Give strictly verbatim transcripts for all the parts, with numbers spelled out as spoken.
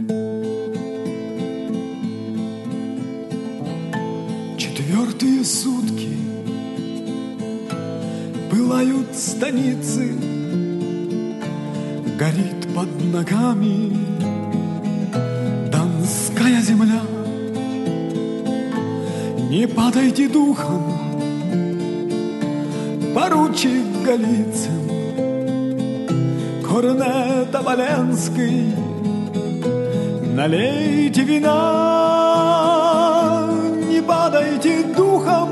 Четвертые сутки пылают станицы, горит под ногами донская земля. Не падайте духом, поручик Голицын, корнет Оболенский, налейте вина. Не падайте духом,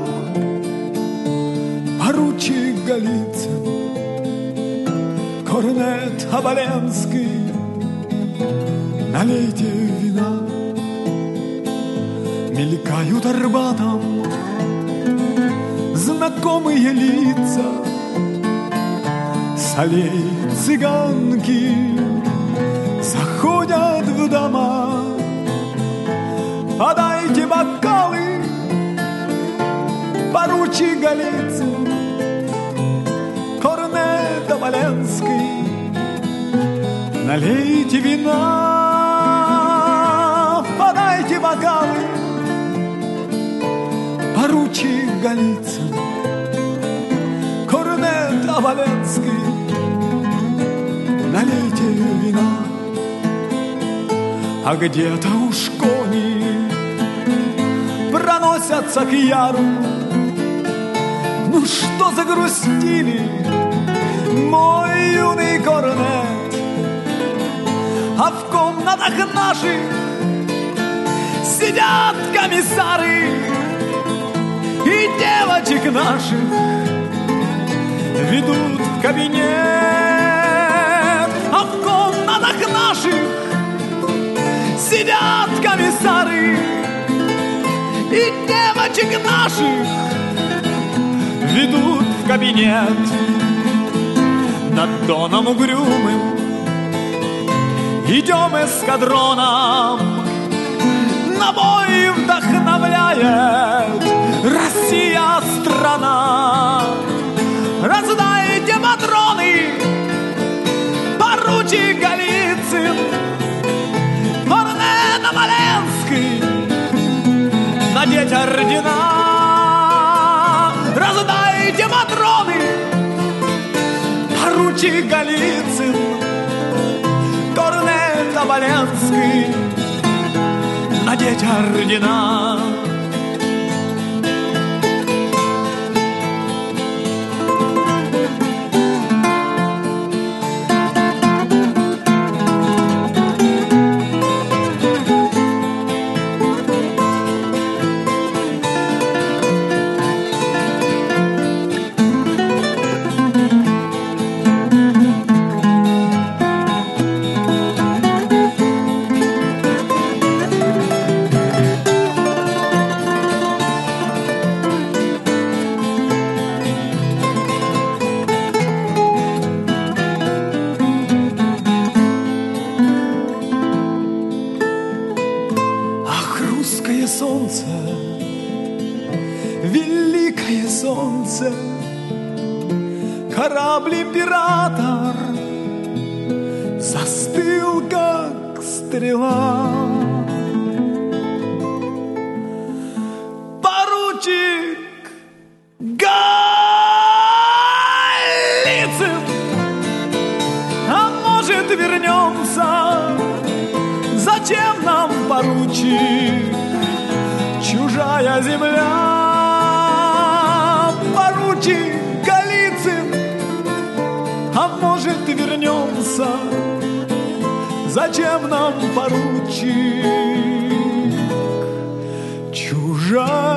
поручик Голицын, корнет Оболенский, налейте вина. Мелькают Арбатом знакомые лица, с аллей цыганки заходят в дома. Подайте бокалы, поручик Голицын, корнет Оболенский, налейте вина. Подайте бокалы, поручик Голицын, корнет Оболенский, налейте вина. А где-то уж кони проносятся к яру. Ну что загрустили, мой юный корнет? А в комнатах наших сидят комиссары, и девочек наших ведут в кабинет. А в комнатах наших сидят комиссары, и девочек наших ведут в кабинет. Над Доном угрюмым идем эскадроном, на бой вдохновляет Россия страна. Раздайте патроны, поручик Голицын, корнет Оболенский, надеть ордена. Раздайте патроны, поручик Голицын, корнет Оболенский, надеть ордена. Солнце, великое солнце, корабль император застыл, как стрела. Поручик Голицын, а может вернемся? Зачем нам поручик? Чужая земля. Поручик Голицын, а может вернемся? Зачем нам поручик? Чужая